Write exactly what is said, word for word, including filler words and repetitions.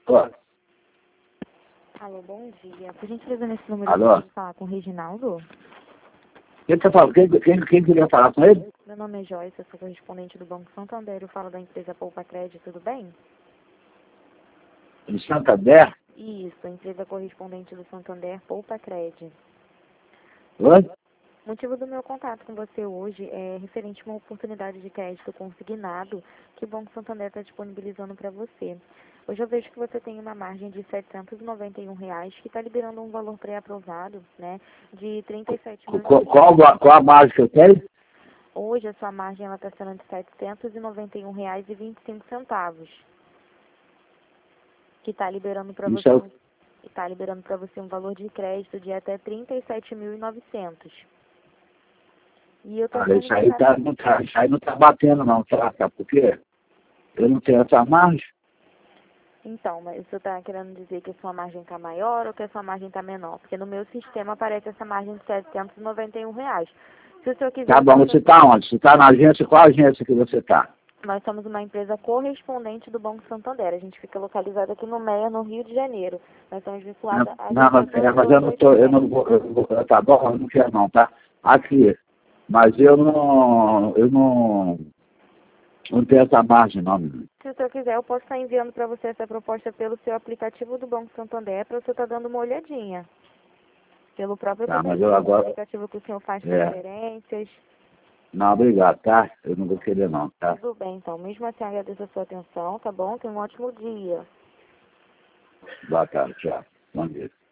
Ó. Alô, bom dia. Por gentileza, nesse número Alô? de falar com o Reginaldo? Quem você fala? Quem, quem, quem queria falar com ele? Meu nome é Joyce, eu sou correspondente do Banco Santander. Eu falo da empresa Poupa Crédito, tudo bem? Em Santander? Isso, empresa correspondente do Santander, Poupa Crédito. Oi? O motivo do meu contato com você hoje é referente a uma oportunidade de crédito consignado que o Banco Santander está disponibilizando para você. Hoje eu vejo que você tem uma margem de setecentos e noventa e um reais que está liberando um valor pré-aprovado, né, de trinta e sete mil. Qual, qual, qual a margem que eu tenho? Hoje a sua margem está sendo de setecentos e noventa e um reais e vinte e cinco centavos, que está liberando para Isso você, é um, o... está liberando para você um valor de crédito de até trinta e sete mil e novecentos. E eu tô Ah, entrando em isso aí, contato. tá, não tá, isso aí não tá batendo não, tá? Sabe por quê? Eu não tenho essa margem. Então, mas você está querendo dizer que a sua margem está maior ou que a sua margem está menor? Porque no meu sistema aparece essa margem de setecentos e noventa e um reais. Se o senhor quiser, Tá eu bom, posso... você tá onde? Você tá na agência? Qual agência que você tá? Nós somos uma empresa correspondente do Banco Santander. A gente fica localizado aqui no Meia, no Rio de Janeiro. Nós estamos Não, vinculados à não, mas, agência é, mas eu não tô, eu não vou, eu vou, tá bom, eu não quero não, tá? Aqui, mas eu não, eu não, não tenho essa margem não, menino. Se o senhor quiser, eu posso estar enviando para você essa proposta pelo seu aplicativo do Banco Santander para você estar dando uma olhadinha. Pelo próprio Tá, mas aplicativo, eu agora, aplicativo que o senhor faz é, transferências. não, obrigado, tá? Eu não vou querer não, tá? Tudo bem, então. Mesmo assim, agradeço a sua atenção, tá bom? Tenha um ótimo dia. Boa tarde, tchau. Bom dia.